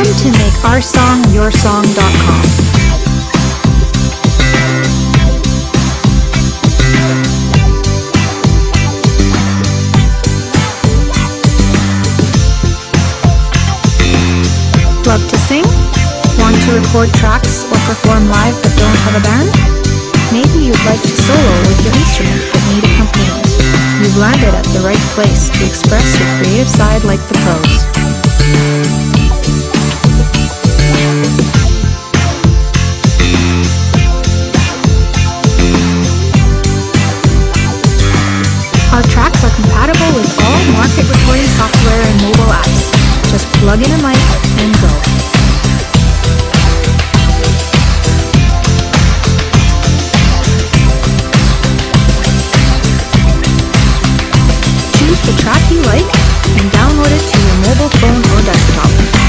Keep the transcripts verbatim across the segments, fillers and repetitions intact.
Welcome to make our song your song dot com. Love to sing? Want to record tracks or perform live but don't have a band? Maybe you'd like to solo with your instrument but need accompaniment. You've landed at the right place to express your creative side like the pros. Our tracks are compatible with all market recording software and mobile apps. Just plug in a mic and go. Choose the track you like and download it to your mobile phone or desktop.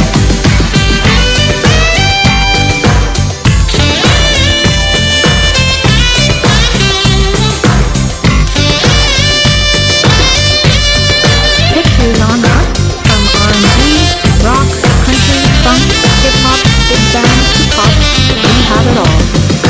Pick your genre from R and B, rock, country, funk, hip-hop, big band, to pop. We have it all.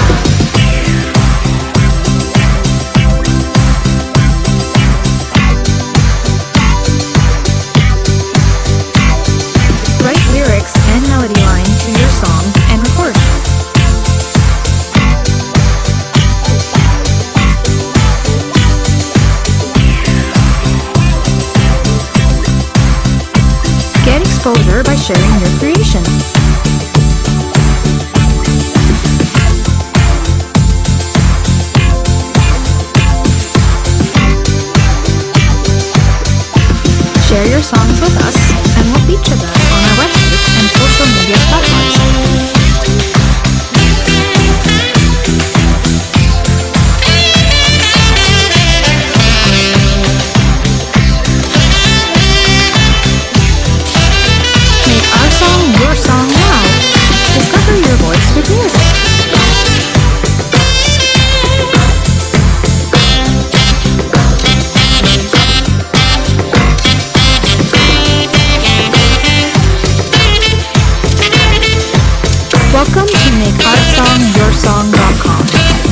Write lyrics and melody line to your song and record. Get exposure by sharing your creation. Share your songs with us and we'll feature them on our website and social media platforms. Make our song your song now. Discover your voice with music. Welcome to make our song your song dot com.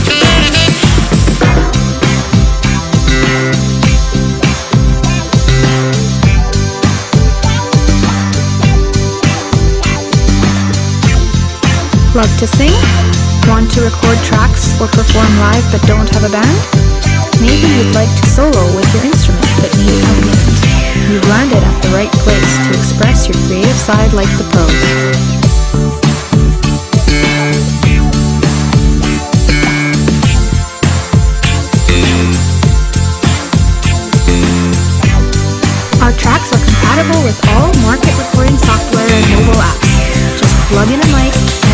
Love to sing? Want to record tracks or perform live but don't have a band? Maybe you'd like to solo with your instrument but need accompaniment. You've landed at the right place to express your creative side like the pros. Our tracks are compatible with all market recording software and mobile apps. Just plug in a mic